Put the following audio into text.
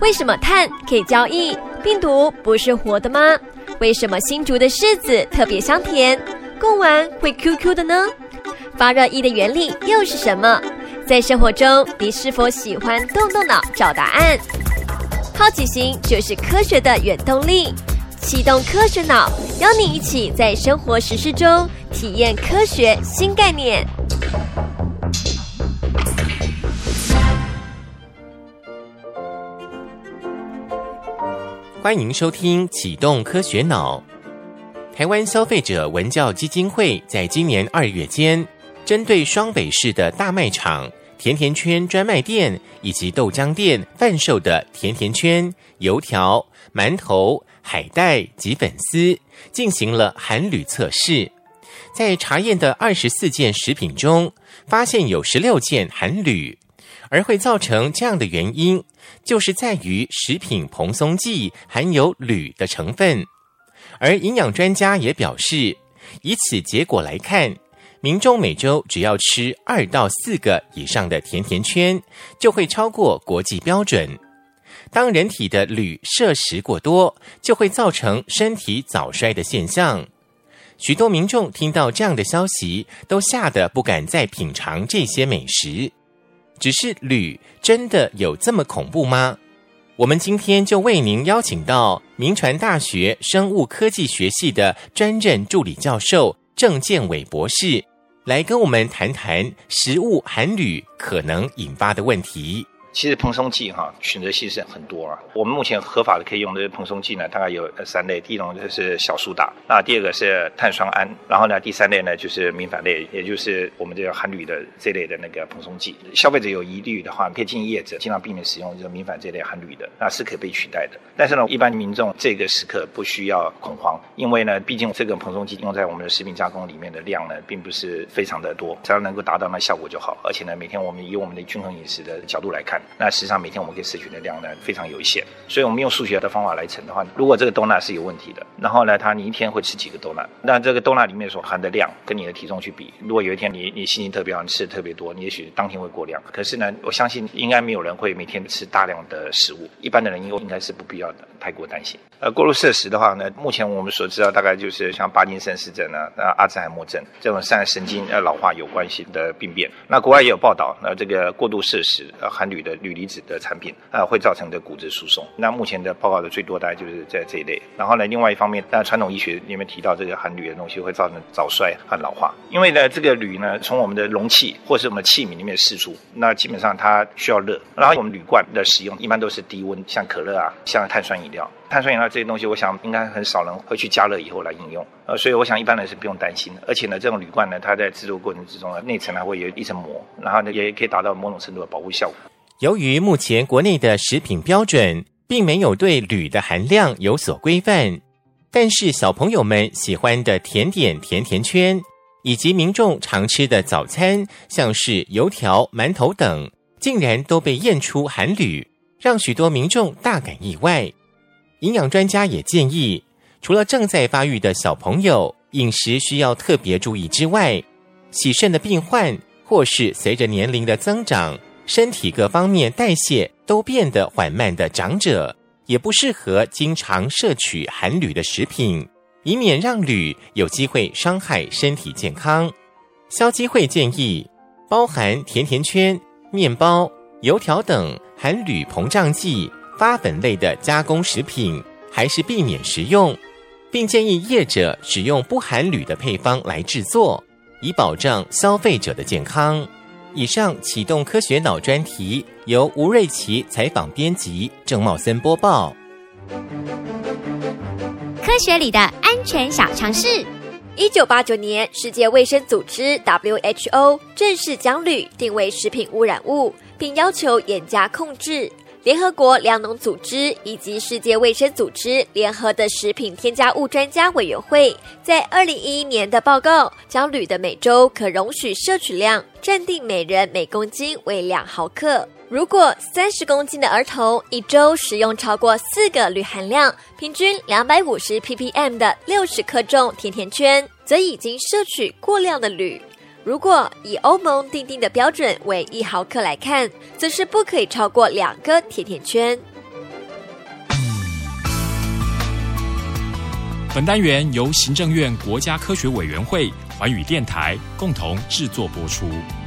为什么碳可以交易？病毒不是活的吗？为什么新竹的柿子特别香甜？贡丸会 QQ 的呢？发热衣的原理又是什么？在生活中，你是否喜欢动动脑找答案？好奇心就是科学的原动力，启动科学脑，邀你一起在生活实事中体验科学新概念。 欢迎收听启动科学脑。台湾消费者文教基金会在今年2月间，针对双北市的大卖场、甜甜圈专卖店以及豆浆店贩售的甜甜圈、油条、馒头、海带及粉丝，进行了含铝测试。在查验的24件食品中，发现有16件含铝，而会造成这样的原因，就是在于食品蓬松剂含有铝的成分。而营养专家也表示，以此结果来看，民众每周只要吃2到4个以上的甜甜圈，就会超过国际标准。当人体的铝摄食过多，就会造成身体早衰的现象。许多民众听到这样的消息，都吓得不敢再品尝这些美食。只是铝真的有这么恐怖吗？我们今天就为您邀请到铭传大学生物科技学系的专任助理教授郑建伟博士，来跟我们谈谈食物含铝可能引发的问题。 其实蓬松剂选择性是很多啊。我们目前合法的可以用的蓬松剂呢，大概有3类。第一种就是小苏打，那第二个是碳酸铵，然后呢第3类呢就是明矾类，也就是我们这个含铝的这类的那个蓬松剂。消费者有疑虑的话，可以建议业者尽量避免使用这个明矾这类含铝的，那是可以被取代的。但是呢，一般民众这个时刻不需要恐慌，因为呢，毕竟这个蓬松剂用在我们的食品加工里面的量呢，并不是非常的多，只要能够达到那效果就好。而且呢，每天我们以我们的均衡饮食的角度来看，那实际上每天我们可以摄取的量呢非常有限，所以我们用数学的方法来乘的话，如果这个豆奶是有问题的，然后呢你一天会吃几个豆奶，那这个豆奶里面所含的量跟你的体重去比，如果有一天你心情特别好，你吃的特别多，你也许当天会过量。可是呢，我相信应该没有人会每天吃大量的食物，一般的人应该是不必要的太过担心。过度摄食的话呢，目前我们所知道大概就是像帕金森氏症阿兹海默症这种3神经老化有关系的病变。那国外也有报道，这个过度摄食含铝的铝离子的产品会造成的骨质疏松。那目前的报告的最多大概就是在这一类。然后呢，另外一方面，传统医学里面提到这个含铝的东西会造成早衰和老化，因为呢这个铝呢从我们的容器或是我们的器皿里面释出，那基本上它需要热，然后我们铝罐的使用一般都是低温，像可乐像碳酸饮料。碳酸饮料这些东西，我想应该很少人会去加热以后来饮用，所以我想一般人是不用担心的。而且呢，这种铝罐呢，它在制作过程之中呢，内层会有一层膜，然后呢也可以达到某种程度的保护效果。 由于目前国内的食品标准并没有对铝的含量有所规范，但是小朋友们喜欢的甜点甜甜圈，以及民众常吃的早餐，像是油条、馒头等，竟然都被验出含铝，让许多民众大感意外。营养专家也建议，除了正在发育的小朋友饮食需要特别注意之外，洗肾的病患或是随着年龄的增长，身体各方面代谢都变得缓慢的长者，也不适合经常摄取含铝的食品，以免让铝有机会伤害身体健康。消基会建议，包含甜甜圈、面包、油条等含铝膨胀剂、发粉类的加工食品还是避免食用，并建议业者使用不含铝的配方来制作，以保障消费者的健康。以上启动科学脑专题由吴瑞琪采访编辑，郑茂森播报。 科学里的安全小常识。 1989年，世界卫生组织 WHO 正式将铝定为食品污染物，并要求严加控制。联合国粮农组织以及世界卫生组织联合的食品添加物专家委员会在2011年的报告，将铝的每周可容许摄取量暂定每人每公斤为2毫克。如果30公斤的儿童一周食用超过4个铝含量平均250 ppm 的60克重甜甜圈，则已经摄取过量的铝。如果以欧盟订定的标准为1毫克来看，则是不可以超过2个甜甜圈。 本单元由行政院国家科学委员会、环宇电台共同制作播出。